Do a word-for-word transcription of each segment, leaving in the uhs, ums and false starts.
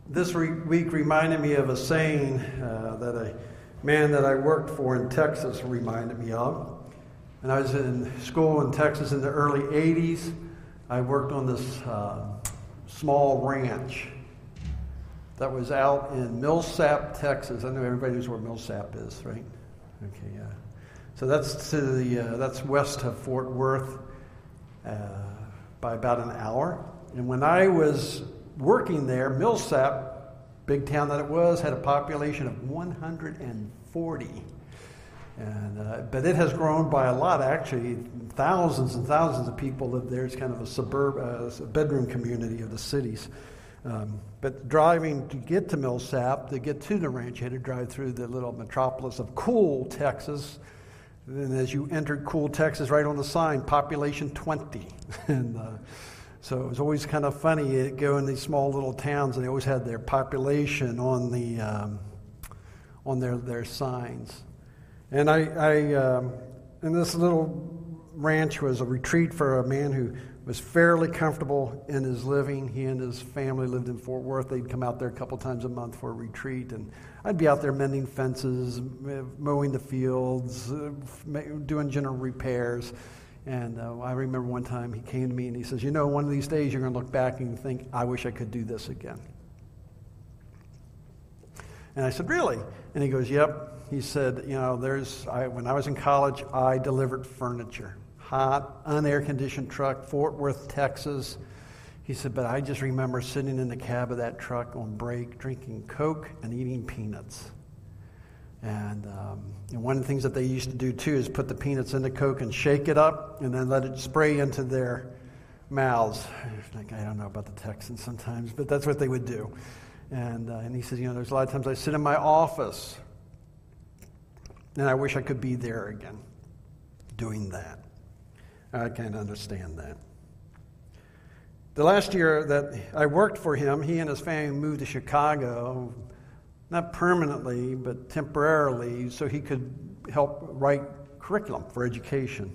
This re- week reminded me of a saying uh, that a man that I worked for in Texas reminded me of. When I was in school in Texas in the early eighties, I worked on this uh, small ranch that was out in Millsap, Texas. I know everybody knows where Millsap is, right? Okay, yeah. So that's to the uh, that's west of Fort Worth uh, by about an hour. And when I was working there, Millsap, big town that it was, had a population of one hundred forty. And, uh, but it has grown by a lot, actually. Thousands and thousands of people live there. It's kind of a suburb, uh, a bedroom community of the cities. Um, but driving to get to Millsap, to get to the ranch, you had to drive through the little metropolis of Cool, Texas. And as you entered Cool, Texas, right on the sign, population twenty. and uh, so it was always kind of funny. You go in these small little towns, and they always had their population on the um, on their their signs. And I, I um, and this little ranch was a retreat for a man who was fairly comfortable in his living. He and his family lived in Fort Worth. They'd come out there a couple times a month for a retreat, and I'd be out there mending fences, mowing the fields, doing general repairs. And uh, I remember one time he came to me and he says, you know, one of these days you're going to look back and think, I wish I could do this again. And I said, really? And he goes, yep. He said, you know, there's I, when I was in college, I delivered furniture. Hot, unair-conditioned truck, Fort Worth, Texas. He said, but I just remember sitting in the cab of that truck on break, drinking Coke and eating peanuts. And, um, and one of the things that they used to do, too, is put the peanuts in the Coke and shake it up and then let it spray into their mouths. Like, I don't know about the Texans sometimes, but that's what they would do. And, uh, and he said, you know, there's a lot of times I sit in my office and I wish I could be there again doing that. I can't understand that. The last year that I worked for him, he and his family moved to Chicago, not permanently, but temporarily, so he could help write curriculum for education.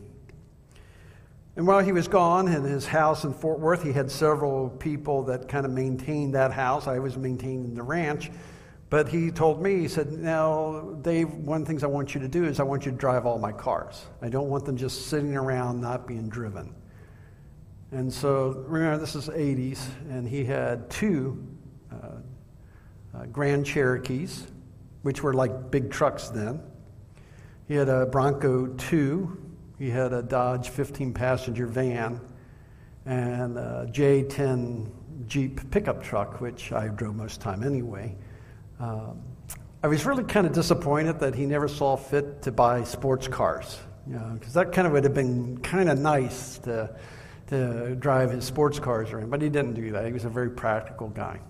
And while he was gone in his house in Fort Worth, he had several people that kind of maintained that house. I was maintaining the ranch. But he told me, he said, now, Dave, one of the things I want you to do is I want you to drive all my cars. I don't want them just sitting around not being driven. And so, remember, this is eighties, and he had two uh, uh, Grand Cherokees, which were like big trucks then. He had a Bronco two. He had a Dodge fifteen-passenger van, and a J ten Jeep pickup truck, which I drove most of the time anyway. Um, I was really kind of disappointed that he never saw fit to buy sports cars, you know, because that kind of would have been kind of nice to to drive his sports cars around, but he didn't do that. He was a very practical guy.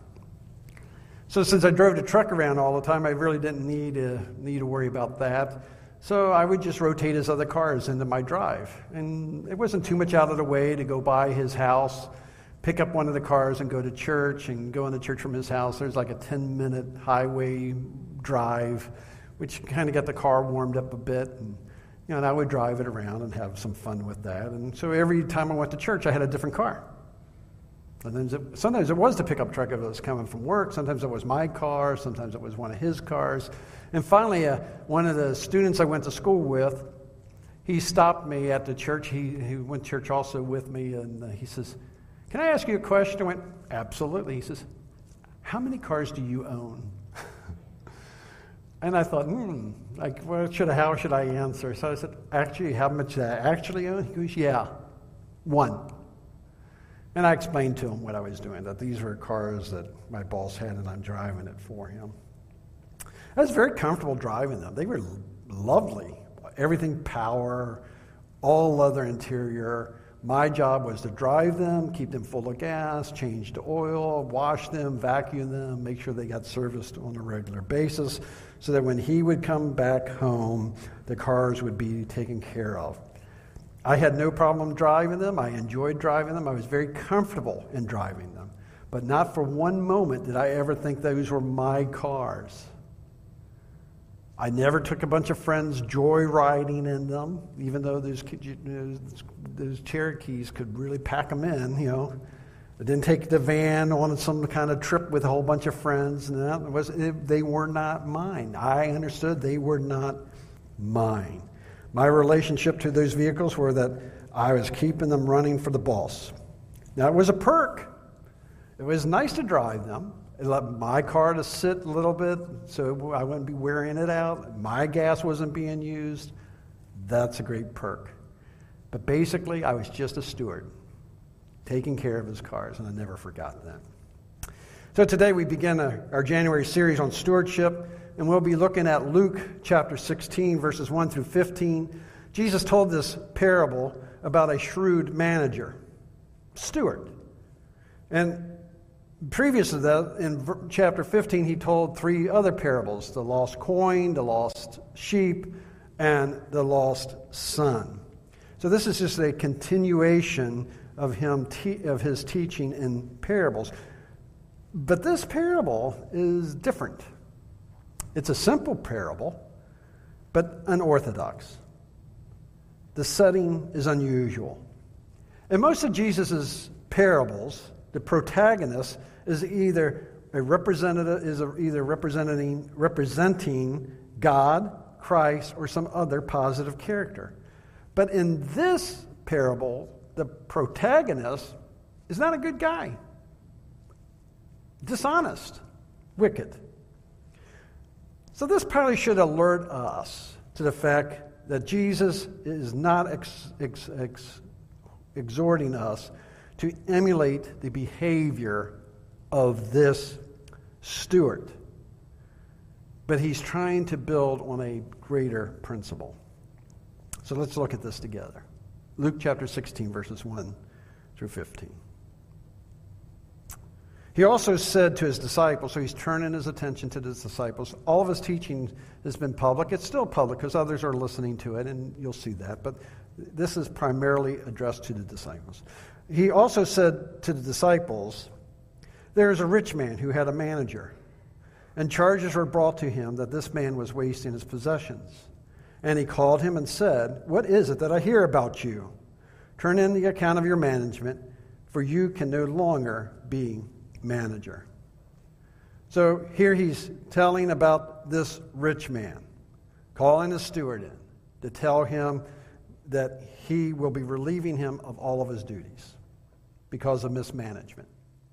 So since I drove the truck around all the time, I really didn't need to, need to worry about that. So I would just rotate his other cars into my drive, and it wasn't too much out of the way to go by his house, pick up one of the cars and go to church and go into church from his house. There's like a ten-minute highway drive, which kind of got the car warmed up a bit. And, you know, and I would drive it around and have some fun with that. And so every time I went to church, I had a different car. Sometimes it, sometimes it was the pickup truck if it was coming from work. Sometimes it was my car. Sometimes it was one of his cars. And finally, uh, one of the students I went to school with, he stopped me at the church. He, he went to church also with me, and uh, he says, can I ask you a question? I went, absolutely. He says, how many cars do you own? And I thought, hmm, like, what should I, how should I answer? So I said, actually, how much do I actually own? He goes, yeah, one. And I explained to him what I was doing, that these were cars that my boss had and I'm driving it for him. I was very comfortable driving them. They were lovely. Everything power, all leather interior. My job was to drive them, keep them full of gas, change the oil, wash them, vacuum them, make sure they got serviced on a regular basis so that when he would come back home, the cars would be taken care of. I had no problem driving them. I enjoyed driving them. I was very comfortable in driving them. But not for one moment did I ever think those were my cars. I never took a bunch of friends joyriding in them, even though those, those, those Cherokees could really pack them in, you know. I didn't take the van on some kind of trip with a whole bunch of friends. No, it was, it, they were not mine. I understood they were not mine. My relationship to those vehicles were that I was keeping them running for the boss. Now, it was a perk. It was nice to drive them. It allowed my car to sit a little bit so I wouldn't be wearing it out. My gas wasn't being used. That's a great perk. But basically, I was just a steward, taking care of his cars, and I never forgot that. So today we begin a, our January series on stewardship, and we'll be looking at Luke chapter sixteen, verses one through fifteen. Jesus told this parable about a shrewd manager, steward. And previous to that, in chapter fifteen, he told three other parables, the lost coin, the lost sheep, and the lost son. So this is just a continuation of him te- of his teaching in parables. But this parable is different. It's a simple parable, but unorthodox. The setting is unusual. In most of Jesus' parables, the protagonist is either a representative is a, either representing representing God, Christ, or some other positive character. But in this parable, the protagonist is not a good guy. Dishonest, wicked. So this probably should alert us to the fact that Jesus is not ex, ex, ex, exhorting us to emulate the behavior of this steward. But he's trying to build on a greater principle. So let's look at this together. Luke chapter sixteen, verses one through fifteen. He also said to his disciples, so he's turning his attention to his disciples. All of his teaching has been public. It's still public because others are listening to it, and you'll see that. But this is primarily addressed to the disciples. He also said to the disciples, there is a rich man who had a manager, and charges were brought to him that this man was wasting his possessions. And he called him and said, what is it that I hear about you? Turn in the account of your management, for you can no longer be manager. So here he's telling about this rich man, calling the steward in to tell him that he will be relieving him of all of his duties because of mismanagement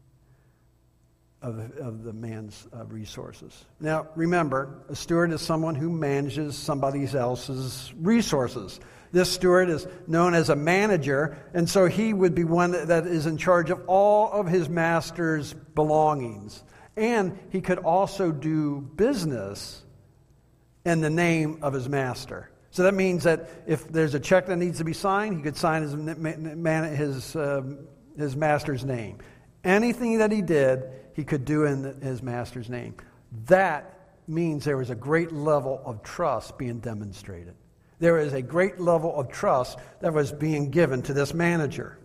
of, of the man's uh, resources. Now, remember, a steward is someone who manages somebody else's resources. This steward is known as a manager, and so he would be one that is in charge of all of his master's belongings. And he could also do business in the name of his master. So that means that if there's a check that needs to be signed, he could sign his, his, um, his master's name. Anything that he did, he could do in his master's name. That means there was a great level of trust being demonstrated. There is a great level of trust that was being given to this manager.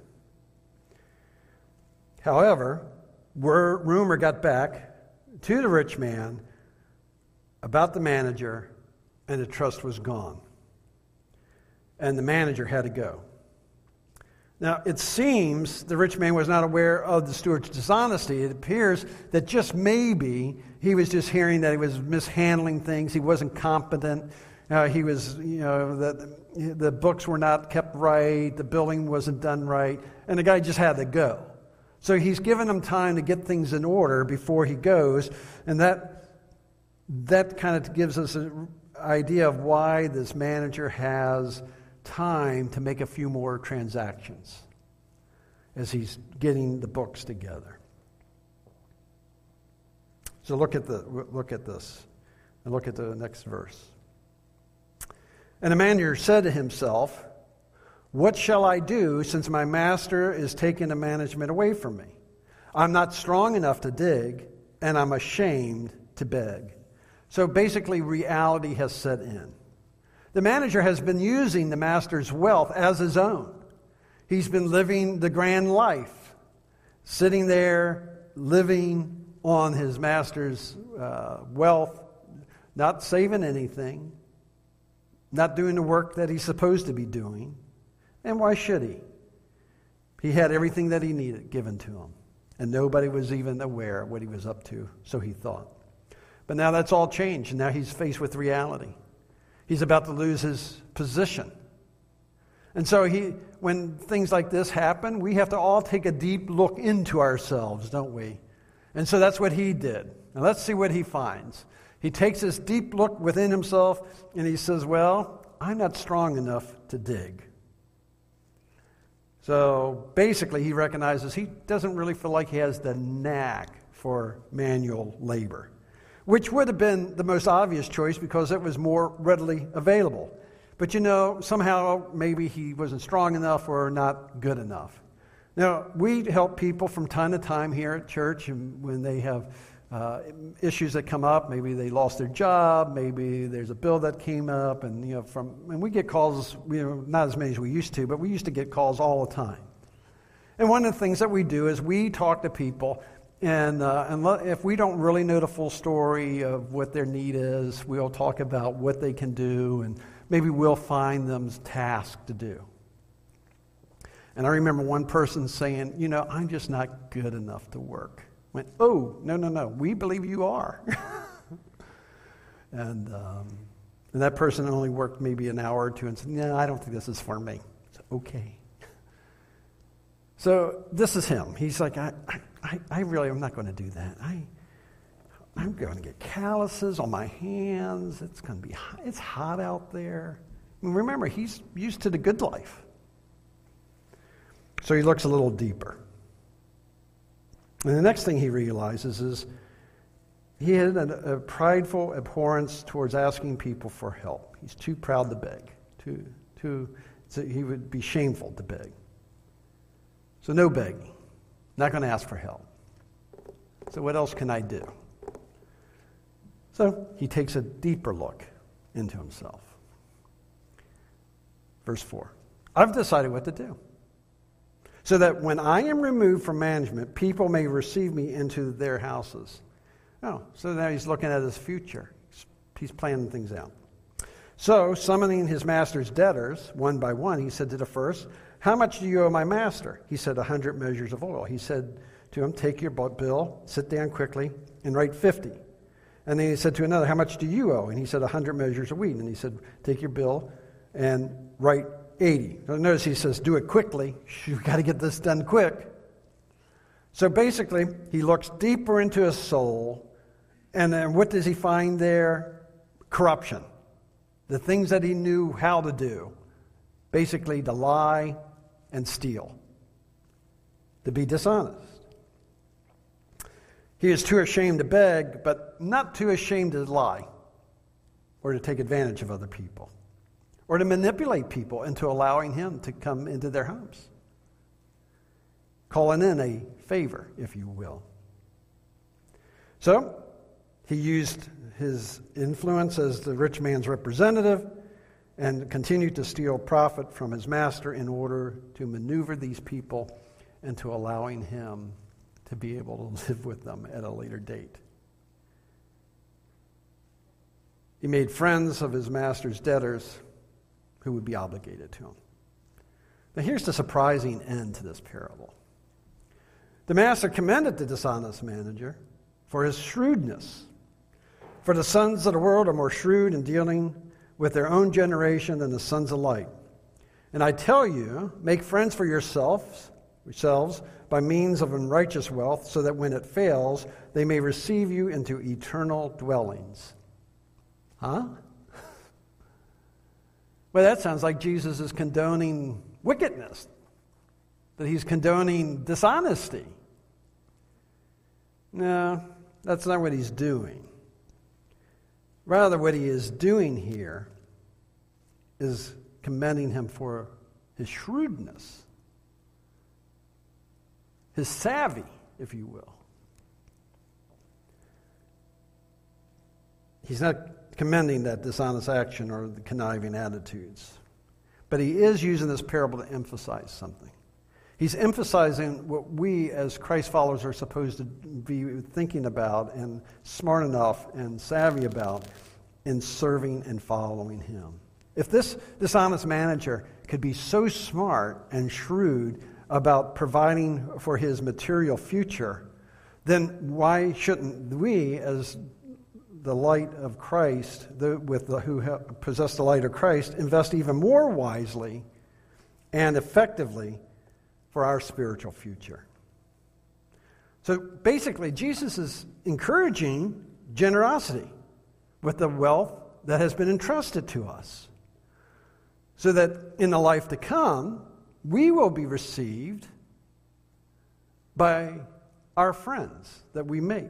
However, word, rumor got back to the rich man about the manager, and the trust was gone. And the manager had to go. Now, it seems the rich man was not aware of the steward's dishonesty. It appears that just maybe he was just hearing that he was mishandling things. He wasn't competent. Uh, he was, you know, the, the books were not kept right. The billing wasn't done right. And the guy just had to go. So he's given him time to get things in order before he goes. And that, that kind of gives us an idea of why this manager has time to make a few more transactions as he's getting the books together. So look at the look at this and look at the next verse. And the manager said to himself, what shall I do since my master is taking the management away from me? I'm not strong enough to dig, and I'm ashamed to beg. So basically reality has set in. The manager has been using the master's wealth as his own. He's been living the grand life, sitting there, living on his master's uh, wealth, not saving anything, not doing the work that he's supposed to be doing. And why should he? He had everything that he needed given to him. And nobody was even aware of what he was up to, so he thought. But now that's all changed, and now he's faced with reality. He's about to lose his position. And so he, when things like this happen, we have to all take a deep look into ourselves, don't we? And so that's what he did. Now let's see what he finds. He takes this deep look within himself, and he says, well, I'm not strong enough to dig. So basically, he recognizes he doesn't really feel like he has the knack for manual labor, which would have been the most obvious choice because it was more readily available. But you know, somehow maybe he wasn't strong enough or not good enough. Now, we help people from time to time here at church, and when they have uh, issues that come up, maybe they lost their job, maybe there's a bill that came up, and you know, from and we get calls, you know, not as many as we used to, but we used to get calls all the time. And one of the things that we do is we talk to people, and uh, and le- if we don't really know the full story of what their need is, we'll talk about what they can do, and maybe we'll find them tasks to do. And I remember one person saying, you know, I'm just not good enough to work. I went, oh, no, no, no, we believe you are. and um, and that person only worked maybe an hour or two and said, no, I don't think this is for me. I said, okay. So this is him. He's like, I, I, I really am not going to do that. I, I'm going to get calluses on my hands. It's going to be hot. It's hot out there. I mean, remember, he's used to the good life. So he looks a little deeper. And the next thing he realizes is he had a, a prideful abhorrence towards asking people for help. He's too proud to beg. Too, too, so he would be shameful to beg. So no begging. Not going to ask for help. So what else can I do? So he takes a deeper look into himself. Verse four. I've decided what to do, so that when I am removed from management, people may receive me into their houses. Oh, so now he's looking at his future. He's planning things out. So, summoning his master's debtors, one by one, he said to the first, how much do you owe my master? He said, a hundred measures of oil. He said to him, take your bill, sit down quickly, and write fifty. And then he said to another, how much do you owe? And he said, a hundred measures of wheat. And he said, take your bill and write eighty. Now notice he says, do it quickly. You've got to get this done quick. So basically, he looks deeper into his soul, and then what does he find there? Corruption. The things that he knew how to do. Basically, to lie and steal. To be dishonest. He is too ashamed to beg, but not too ashamed to lie or to take advantage of other people or to manipulate people into allowing him to come into their homes. Calling in a favor, if you will. So, he used his influence as the rich man's representative and continued to steal profit from his master in order to maneuver these people into allowing him to be able to live with them at a later date. He made friends of his master's debtors who would be obligated to him. Now here's the surprising end to this parable. The master commended the dishonest manager for his shrewdness. For the sons of the world are more shrewd in dealing with their own generation than the sons of light. And I tell you, make friends for yourselves, yourselves by means of unrighteous wealth, so that when it fails, they may receive you into eternal dwellings. Huh? Well, that sounds like Jesus is condoning wickedness, that he's condoning dishonesty. No, that's not what he's doing. Rather, what he is doing here is commending him for his shrewdness, his savvy, if you will. He's not commending that dishonest action or the conniving attitudes. But he is using this parable to emphasize something. He's emphasizing what we as Christ followers are supposed to be thinking about and smart enough and savvy about in serving and following him. If this dishonest manager could be so smart and shrewd about providing for his material future, then why shouldn't we, as the light of Christ, the, with the, who ha- possess the light of Christ, invest even more wisely and effectively for our spiritual future? So basically, Jesus is encouraging generosity with the wealth that has been entrusted to us, so that in the life to come, we will be received by our friends that we make.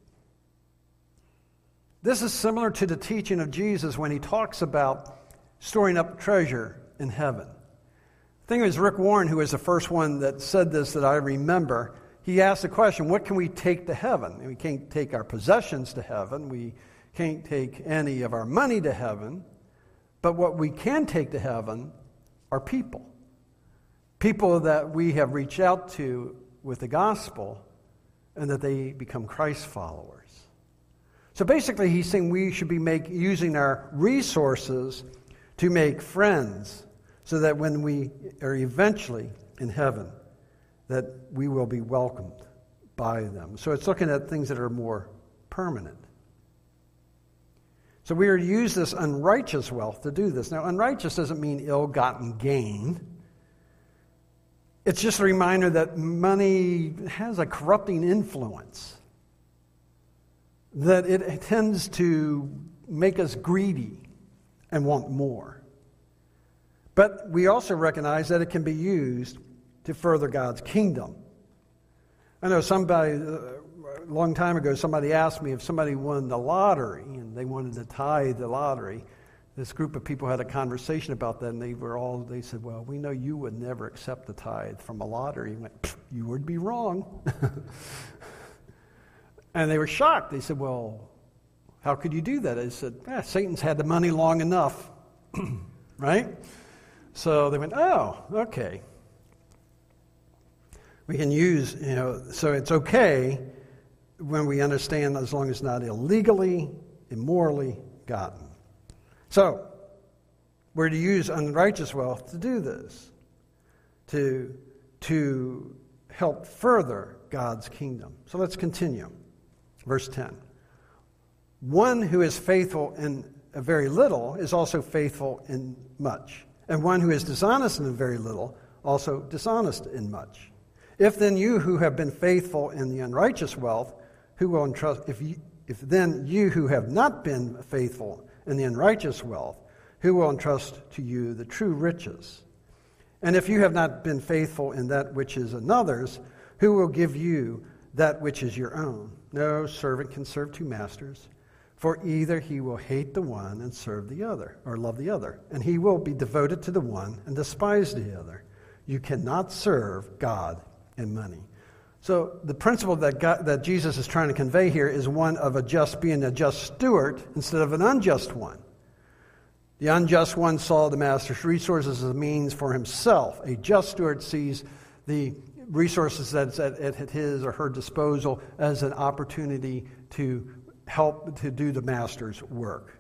This is similar to the teaching of Jesus when he talks about storing up treasure in heaven. I think it was Rick Warren who was the first one that said this that I remember. He asked the question, what can we take to heaven? And we can't take our possessions to heaven. We can't take any of our money to heaven. But what we can take to heaven are people. People that we have reached out to with the gospel and that they become Christ followers. So basically he's saying we should be make, using our resources to make friends so that when we are eventually in heaven, that we will be welcomed by them. So it's looking at things that are more permanent. So we are to use this unrighteous wealth to do this. Now, unrighteous doesn't mean ill-gotten gain. It's just a reminder that money has a corrupting influence, that it tends to make us greedy and want more. But we also recognize that it can be used to further God's kingdom. I know somebody, a long time ago, somebody asked me if somebody won the lottery and they wanted to tithe the lottery. This group of people had a conversation about that, and they were all, they said, well, we know you would never accept the tithe from a lottery. And went, you would be wrong. And they were shocked. They said, well, how could you do that? I said, eh, Satan's had the money long enough, right? So they went, oh, okay. We can use, you know, so it's okay when we understand as long as it's not illegally, immorally gotten. So, we're to use unrighteous wealth to do this, to, to help further God's kingdom. So let's continue. Verse ten. One who is faithful in a very little is also faithful in much. And one who is dishonest in a very little, also dishonest in much. If then you who have been faithful in the unrighteous wealth, who will entrust, if, you, if then you who have not been faithful in the unrighteous wealth, who will entrust to you the true riches? And if you have not been faithful in that which is another's, who will give you that which is your own? No servant can serve two masters, for either he will hate the one and serve the other, or love the other, and he will be devoted to the one and despise the other. You cannot serve God and money. So the principle that God, that Jesus is trying to convey here is one of a just being a just steward instead of an unjust one. The unjust one saw the master's resources as a means for himself. A just steward sees the resources that's at, at his or her disposal as an opportunity to help to do the master's work.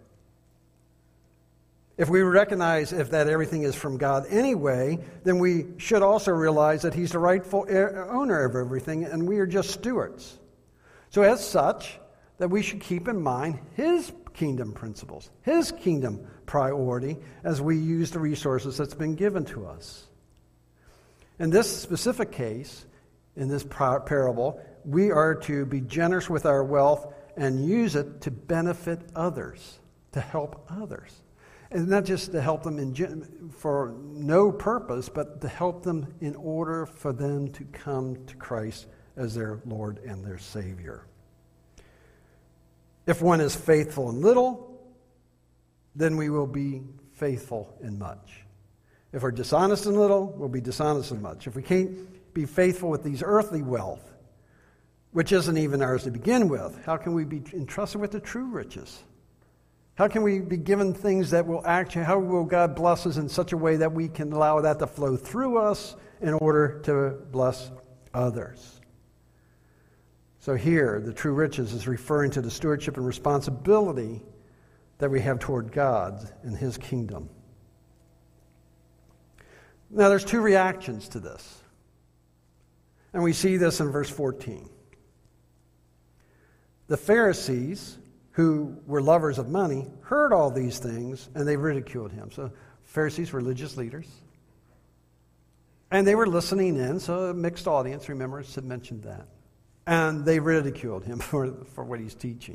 If we recognize if that everything is from God anyway, then we should also realize that he's the rightful owner of everything and we are just stewards. So as such, that we should keep in mind his kingdom principles, his kingdom priority as we use the resources that's been given to us. In this specific case, in this parable, we are to be generous with our wealth and use it to benefit others, to help others. And not just to help them in, for no purpose, but to help them in order for them to come to Christ as their Lord and their Savior. If one is faithful in little, then we will be faithful in much. If we're dishonest in little, we'll be dishonest in much. If we can't be faithful with these earthly wealth, which isn't even ours to begin with, how can we be entrusted with the true riches? How can we be given things that will actually, how will God bless us in such a way that we can allow that to flow through us in order to bless others? So here, the true riches is referring to the stewardship and responsibility that we have toward God and his kingdom. Now, there's two reactions to this. And we see this in verse fourteen. The Pharisees, who were lovers of money, heard all these things, and they ridiculed him. So Pharisees, religious leaders. And they were listening in, so a mixed audience, remember, Sid mentioned that. And they ridiculed him for, for what he's teaching.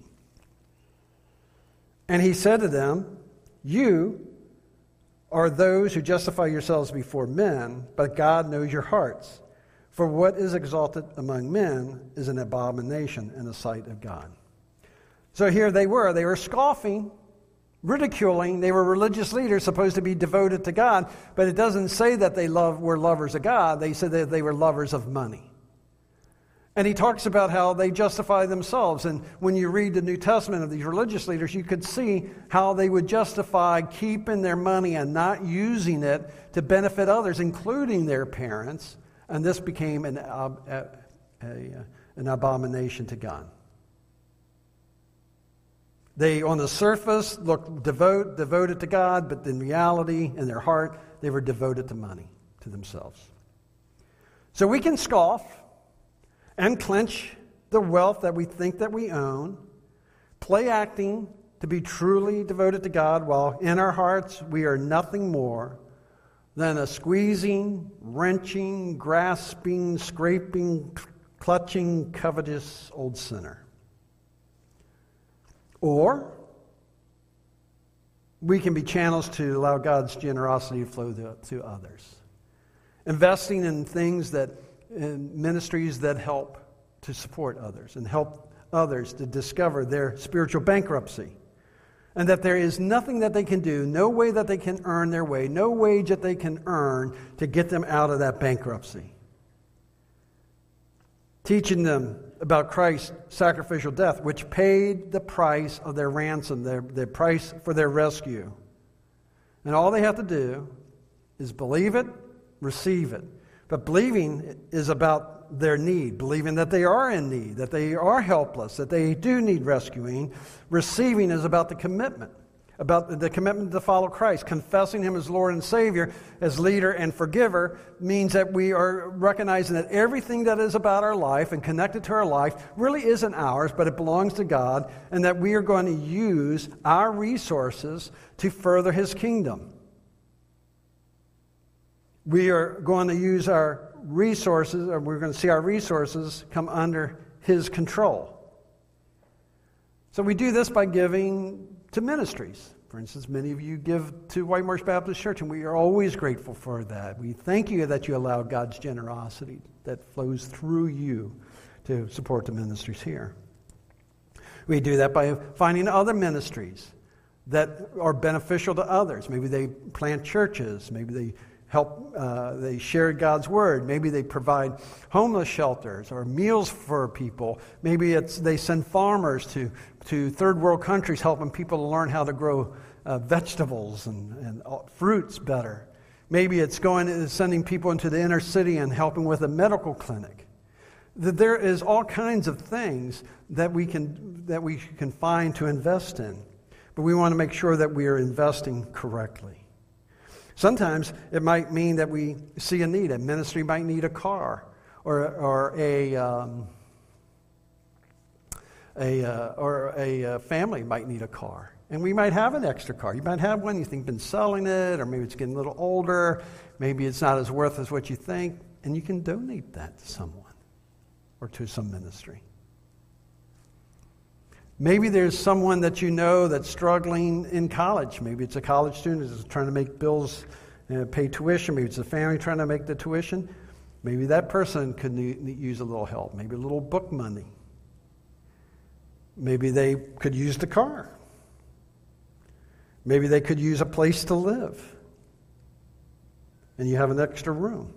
And he said to them, you are those who justify yourselves before men, but God knows your hearts. For what is exalted among men is an abomination in the sight of God. So here they were. They were scoffing, ridiculing. They were religious leaders supposed to be devoted to God, but it doesn't say that they love, were lovers of God. They said that they were lovers of money. And he talks about how they justify themselves. And when you read the New Testament of these religious leaders, you could see how they would justify keeping their money and not using it to benefit others, including their parents. And this became an, uh, a, a, an abomination to God. They, on the surface, looked devote, devoted to God, but in reality, in their heart, they were devoted to money, to themselves. So we can scoff and clench the wealth that we think that we own, play acting to be truly devoted to God, while in our hearts we are nothing more than a squeezing, wrenching, grasping, scraping, clutching, covetous old sinner. Or we can be channels to allow God's generosity to flow to, to others. Investing in things that, in ministries that help to support others and help others to discover their spiritual bankruptcy. And that there is nothing that they can do, no way that they can earn their way, no wage that they can earn to get them out of that bankruptcy. Teaching them about Christ's sacrificial death, which paid the price of their ransom, their, their price for their rescue. And all they have to do is believe it, receive it. But believing is about their need, believing that they are in need, that they are helpless, that they do need rescuing. Receiving is about the commitment, about the commitment to follow Christ. Confessing Him as Lord and Savior, as leader and forgiver, means that we are recognizing that everything that is about our life and connected to our life really isn't ours, but it belongs to God, and that we are going to use our resources to further His kingdom. We are going to use our resources, or we're going to see our resources come under His control. So we do this by giving to ministries. For instance, many of you give to White Marsh Baptist Church, and we are always grateful for that. We thank you that you allow God's generosity that flows through you to support the ministries here. We do that by finding other ministries that are beneficial to others. Maybe they plant churches. Maybe they help, uh, they share God's word. Maybe they provide homeless shelters or meals for people. Maybe it's they send farmers to, to third world countries, helping people to learn how to grow uh, vegetables and, and fruits better. Maybe it's going sending people into the inner city and helping with a medical clinic. There is all kinds of things that we can that we can find to invest in, but we want to make sure that we are investing correctly. Sometimes it might mean that we see a need. A ministry might need a car, or or a um, a uh, or a uh, family might need a car, and we might have an extra car. You might have one you think you've been selling it, or maybe it's getting a little older. Maybe it's not as worth as what you think, and you can donate that to someone or to some ministry. Maybe there's someone that you know that's struggling in college. Maybe it's a college student who's trying to make bills, uh, pay tuition. Maybe it's a family trying to make the tuition. Maybe that person could need, use a little help. Maybe a little book money. Maybe they could use the car. Maybe they could use a place to live. And you have an extra room.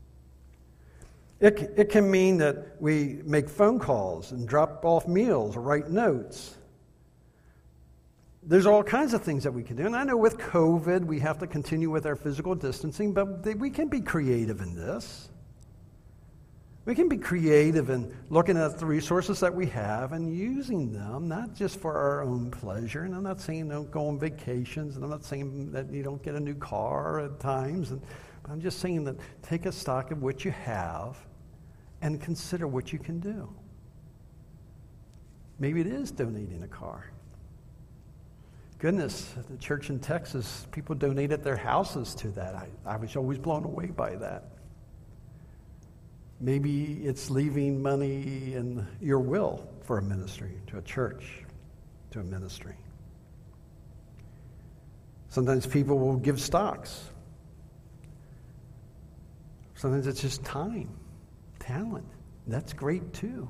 It, it can mean that we make phone calls and drop off meals or write notes. There's all kinds of things that we can do. And I know with COVID, we have to continue with our physical distancing, but we can be creative in this. We can be creative in looking at the resources that we have and using them, not just for our own pleasure. And I'm not saying don't go on vacations, and I'm not saying that you don't get a new car at times. And, but I'm just saying that take a stock of what you have and consider what you can do. Maybe it is donating a car. Goodness, the church in Texas, people donated their houses to that. I, I was always blown away by that. Maybe it's leaving money in your will for a ministry, to a church, to a ministry. Sometimes people will give stocks. Sometimes it's just time, talent. That's great too.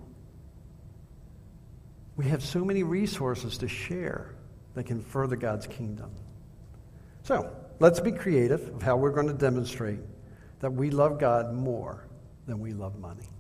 We have so many resources to share that can further God's kingdom. So, let's be creative of how we're going to demonstrate that we love God more than we love money.